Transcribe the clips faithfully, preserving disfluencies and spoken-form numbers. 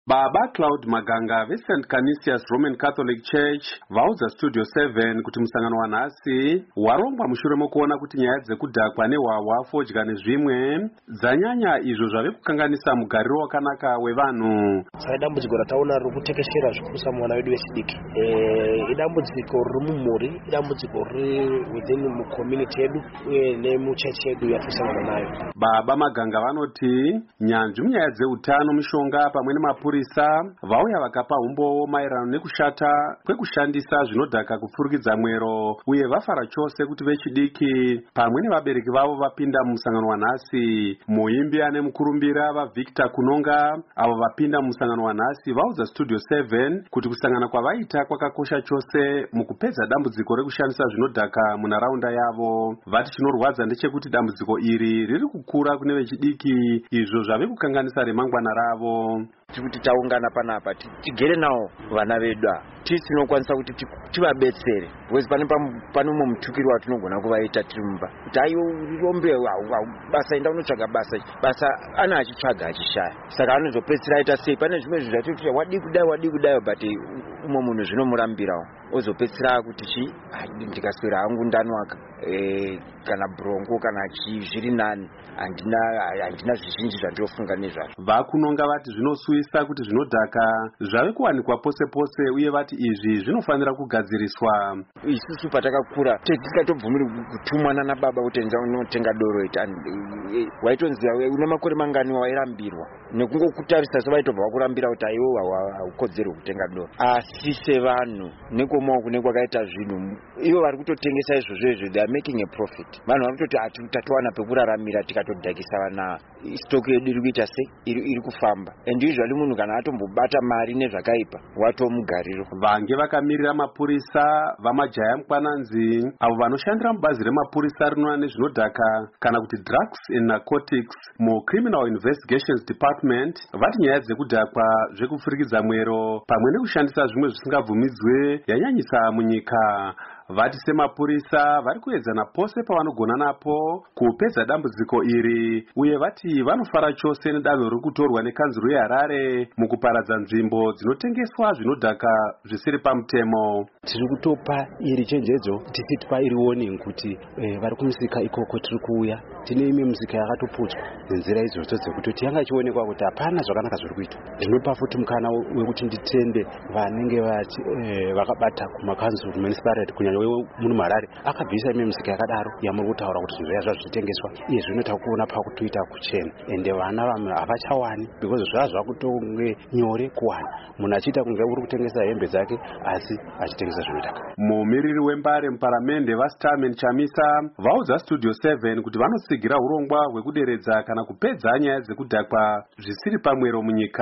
Baba Claude Maganga veSaint Canisius Roman Catholic Church vaudza Studio seven kuti musangano wanhasi warongwa mushure mokuona kuti nyaya dzekudhakwa nehwahwa, fodya nezvimwe dzanyanya izvo zvave kukanganisa mugariro wakanaka wevanhu. Saka dambudziko rataona riri kutekeshera zvikuru mwana wedu wechidiki. Eh, idambudziko riri mumhuri, idambudziko riri within mucommunity yedu uye nemuchechi yedu yatisangana nayo. Baba Maganga vanoti nyanzvi munyaya dzeutano, mishonga pamwe nemapurisa vauya vakapa umbowo maererano nekushata kwekushandisa zvinodhaka kupfurikidza mwero, uye vafara chose kuti vechidiki pamwe nevabereki vavo vapinda mumusangano wanhasi. Muimbi ane mukurumbira vaVictor Kunonga avo vapinda mumusangano wanhasi vaudza Studio seven kuti kusangana kwavaita kwakakosha chose mukupedza dambudziko rekushandisa zvinodhaka munharaunda yavo. Vati chinorwadza ndechekuti dambudziko iri riri kukura kune vechidiki, izvo zvave kukanganisa remangwana ravo. Kuti taungana panapa tigere nawo vana vedu tisi tinokwanisa kuti tivabetsere, wezi pane pane umwe mutukiri watinogona kuvaita tiri mumba kuti ayo rombe basa enda unotsvaga basa basa ana achitsvaga achishaya, saka anozopedzisira aita sei. Pane zvimwe zvinhu zvatoti wadi kudai wadi kudai but umwe munhu zvinomurambirawo ozopedzisira kuti chi ndikaswera hangu ndanwaka eh kana bronco kana chi zviri nani andina andina zvizhinji zvandinofunga nezvazvo. Vakunonga vati zvinosuisa kuti zvinodhaka zvave kuwanikwa pose pose, uye vati izvi zvinofanira kugadziriswa. Isusu patakakura tisikatobvumiri kutumwana nababa kuti enda unotenga doro ita waitonzi una makore mangani wairambirwa nekungokutarisa sevaitobva vakurambira kuti aiwo haukodzeri kutenga doro. Asi sevanhu nekomawo kune kwakaita zvinhu ivo vari kutotengesa izvozvo izvo, they are making a profit. Vanhu vari kutoti tatowana pekuraramira tikatodhakisa vana stock yedu iri kuita sei iri kufamba, and usually munhu kana atombobata mari nezvakaipa watomugariro. Vange vakamirira mapurisa vamajaya mukwananzi avo vanoshandira mubazi remapurisa rinoona nezvinodhaka kana kuti drugs and narcotics mucriminal investigations department vati nyaya dzekudhakwa zvekupfurikidza mwero pamwe nekushandisa zvimwe zvisingabvumidzwe yanyanyisa munyika. Vati semapurisa vari kuedzana pose pavanogona napo kupedza dambudziko iri, uye vati vanofara chose nedanho riri kutorwa nekanzuro yeHarare mukuparadza nzvimbo dzinotengeswa zvinodhaka zvisiri pamutemo. Tiri kutopa iri chenjedzo tisitipa iri warning kuti eh, vari kumusika ikoko tiri kuuya tine imwe musika yakatoputswa nenzira idzodzo dzekutoti yanga ichionekwa kuti hapana zvakanaka zviri kuitwa. Ndinopa futi mukana wekuti nditende vanenge eh, vakabata kumakanzuro municipality kunyanya munhu Harare akabvisa imwe musika yakadaro yamuri kutaura kuti zvinhu zvazvo zvitengeswa. Iye zvinoita kuona pakutoita kuchena, ende vana vamwe havachawani because zvava zvakutonge nyore kuwana munhu achiita kunge uri kutengesa hembe dzake asi achitengesa zvinodhaka. Mumiriri wembare muparamende vaStarman Chamisa vaudza Studio seven kuti vanosigira urongwa hwekuderedza kana kupedza nyaya dzekudhakwa zvisiri pamwero munyika.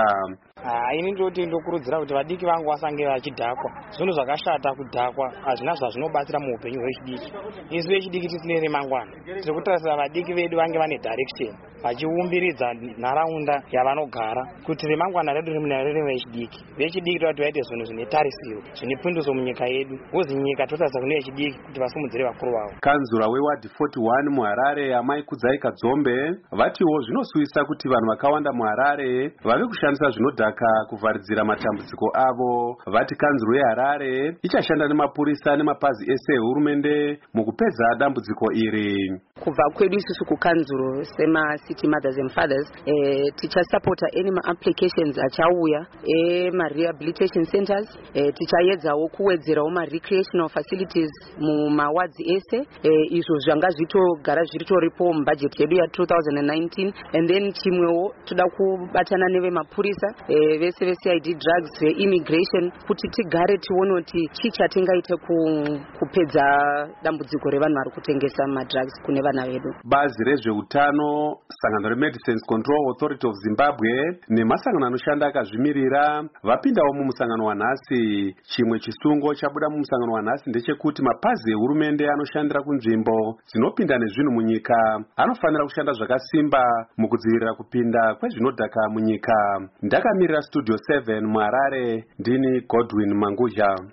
Ini ndoti ndokurudzira kuti vadiki vangu vasange vachidhakwa. Zvinhu zvakashata kudhakwa hazvina zvazvinobatsira muupenyu hwechidiki. Isu vechidiki tisine remangwana. Tiri kutarisa vadiki vedu vange vane direction vachiumbiridza nharaunda yavanogara kuti remangwana redu riri vechidiki. Vechidiki toti vaite zvinhu zvine tarisiro zvine pfunduso munyika yedu, uzi nyika totarisa kune vechidiki kuti vasimudzire vakuru vavo. Kanzura wewadi forty-one muHarare Amai Kudzai Kadzombe vatiwo zvinosuisa kuti vanhu vakawanda muHarare vave kushandisa zvinodhaka kuvharidzira matambudziko avo. Vati kanzuro yeHarare ichashanda nemapurisa nemapazi ese ehurumende mukupedza dambudziko iri. Kubva kwedu isusu kukanzuro sema city mothers and fathers eh, tichasupporta any ma-applications achauya ema-rehabilitation centers, eh, tichaedzawo kuwedzerawo ma-recreational facilities mumawadzi ese, eh, izvo zvanga zvitogara zviritoripo mubudget yedu ya two thousand nineteen. And then chimwewo toda kubatana nevemapurisa eh, vese vese I D drugs ve-immigration kuti tigare tione kuti chii chatingaite kupedza dambudziko revanhu vari kutengesa madrugs kune vana vedu. Bazi rezveutano, sangano reMedicines Control Authority of Zimbabwe nemasangano anoshanda akazvimirira vapindawo mumusangano wanhasi. Chimwe chisungo chabuda mumusangano wanhasi ndechekuti mapazi ehurumende anoshandira kunzvimbo dzinopinda nezvinhu munyika anofanira kushanda zvakasimba mukudzivirira kupinda kwezvinodhaka munyika. Ndakamirira Studio seven muHarare, ndini Godwin Manguzha.